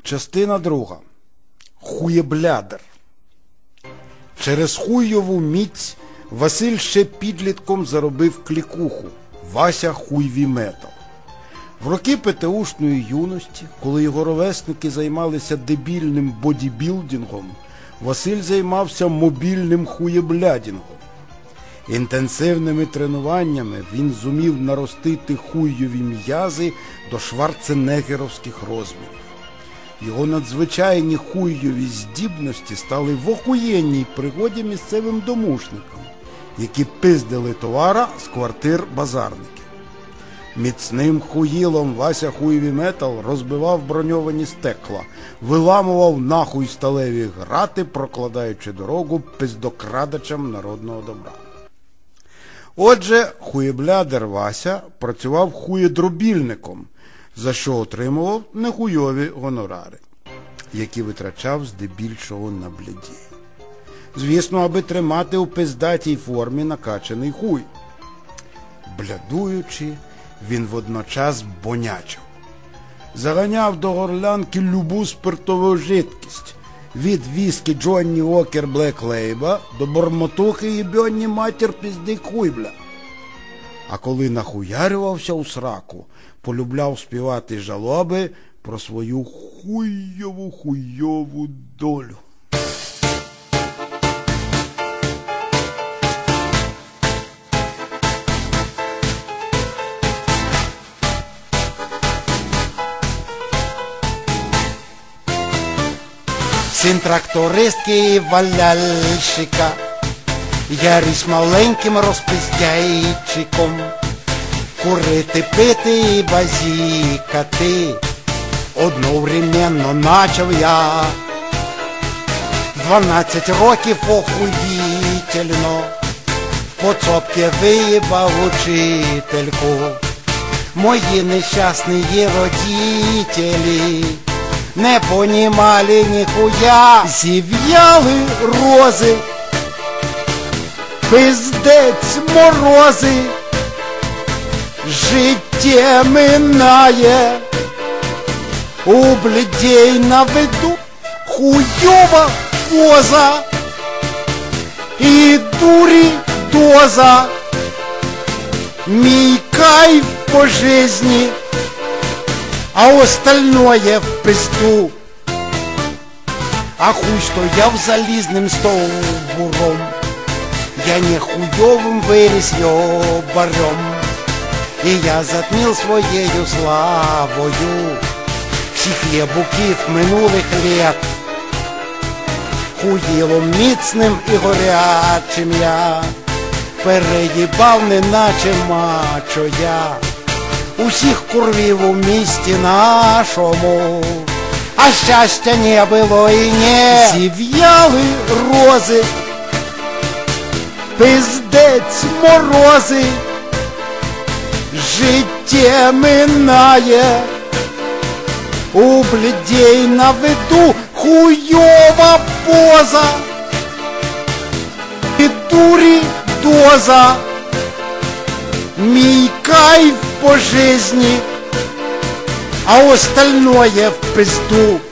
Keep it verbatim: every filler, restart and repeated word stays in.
Частина друга. Хуєблядер. Через хуйову міць Василь ще підлітком заробив клікуху Вася Хуйвіметал. В роки ПТУшної юності, коли його ровесники займалися дебільним бодібілдингом, Василь займався мобільним хуєблядінгом. Інтенсивними тренуваннями він зумів наростити хуйові м'язи до шварценеггеровських розмірів. Його надзвичайні хуйові здібності стали в охуєнній пригоді місцевим домушникам, які пиздили товара з квартир базарників. Міцним хуїлом Вася Хуйвіметал розбивав броньовані стекла, виламував нахуй сталеві грати, прокладаючи дорогу пиздокрадачам народного добра. Отже, хуєблядер Вася працював хуєдробільником, за що отримував нехуйові гонорари, які витрачав здебільшого на блядей. Звісно, аби тримати у пиздатій формі накачаний хуй. Блядуючи, він водночас бонячив. Заганяв до горлянки любу спиртову жидкість, від віскі Джонні Уокер Блек Лейба до бормотухи єбьонні матір піздик хуй, бля. А коли нахуярювався у сраку, полюбляв співати жалоби про свою хуйову хуйову долю. Син трактористки і валяльщика, я ріс маленьким розпиздяйчиком, курити, пити і базікати одновременно начав я. Дванадцять років охуїтельно по цопки виїбав учительку. Мої нещасні родителі не понімали ніхуя. Зів'яли рози, пиздець морози, життя минає, у блядей на виду хуйова поза і дурі доза. Мій кайф по жизни, а остальное в пизду. А хуй стояв залізним стовбуром, я не хуйовым вырос ёбарем, и я затмил своею славою всіх єбуків минулих лет. Хуїлом міцним і горячим я переїбав, неначе мачо я, усіх курвів у місті нашому, а щастя не було і не. Зів'яли рози, пиздець морози, життя минає, у блядей на виду хуйова поза і дурі доза. Мій кайф по жизни, а остальное в пизду.